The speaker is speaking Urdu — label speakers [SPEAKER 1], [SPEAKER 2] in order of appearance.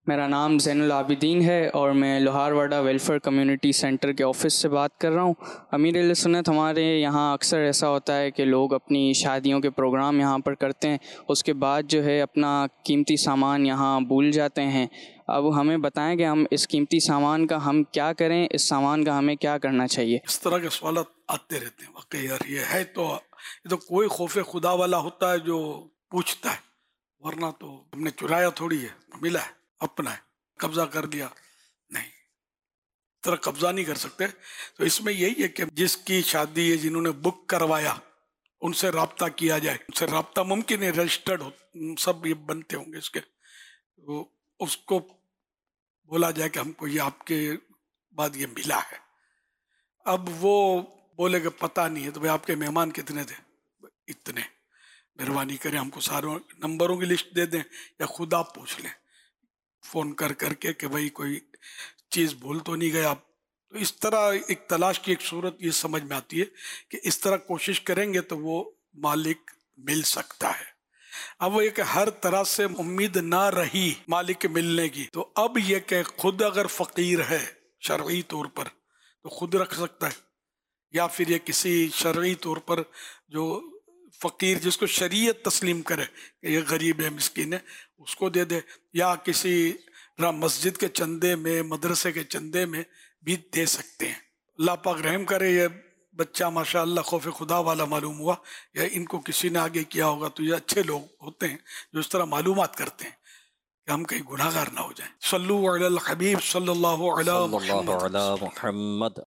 [SPEAKER 1] میرا نام زین العابدین ہے اور میں Loharwada welfare community centre کے آفس سے بات کر رہا ہوں۔ امیر اہل سنت ہمارے یہاں اکثر ایسا ہوتا ہے کہ لوگ اپنی شادیوں کے پروگرام یہاں پر کرتے ہیں، اس کے بعد جو ہے اپنا قیمتی سامان یہاں بھول جاتے ہیں۔ اب ہمیں بتائیں کہ ہم اس قیمتی سامان کا ہم کیا کریں، اس سامان کا ہمیں کیا کرنا چاہیے؟
[SPEAKER 2] اس طرح کے سوالات آتے رہتے ہیں واقعی یار، یہ تو کوئی خوف خدا والا ہوتا ہے جو پوچھتا ہے، ورنہ تو ہم نے چرایا تھوڑی ہے، ملا ہے، اپنا ہے، قبضہ کر لیا نہیں، اس طرح قبضہ نہیں کر سکتے۔ تو اس میں یہی ہے کہ جس کی شادی ہے، جنہوں نے بک کروایا، ان سے رابطہ کیا جائے، ان سے رابطہ ممکن ہے، رجسٹرڈ سب یہ بنتے ہوں گے اس کے، تو اس کو بولا جائے کہ ہم کو یہ آپ کے بعد یہ ملا ہے۔ اب وہ بولے کہ پتہ نہیں ہے، تو بھائی آپ کے مہمان کتنے تھے؟ اتنے، مہربانی کریں ہم کو ساروں نمبروں کی لسٹ دے دیں، یا خود آپ پوچھ لیں فون کر کے کہ بھائی کوئی چیز بھول تو نہیں گئے آپ۔ تو اس طرح ایک تلاش کی ایک صورت یہ سمجھ میں آتی ہے کہ اس طرح کوشش کریں گے تو وہ مالک مل سکتا ہے۔ اب وہ یہ کہ ہر طرح سے امید نہ رہی مالک ملنے کی، تو اب یہ کہ خود اگر فقیر ہے شرعی طور پر تو خود رکھ سکتا ہے، یا پھر یہ کسی شرعی طور پر جو فقیر جس کو شریعت تسلیم کرے کہ یہ غریب ہے، مسکین ہے، اس کو دے دے، یا کسی مسجد کے چندے میں، مدرسے کے چندے میں بھی دے سکتے ہیں۔ اللہ پاک رحم کرے، یہ بچہ ماشاء اللہ خوف خدا والا معلوم ہوا، یا ان کو کسی نے آگے کیا ہوگا، تو یہ اچھے لوگ ہوتے ہیں جو اس طرح معلومات کرتے ہیں کہ ہم کہیں گناہ گار نہ ہو جائیں۔ صلو علی الحبیب صلی اللہ علیہ
[SPEAKER 3] صلی اللہ
[SPEAKER 2] محمد۔
[SPEAKER 3] علی محمد۔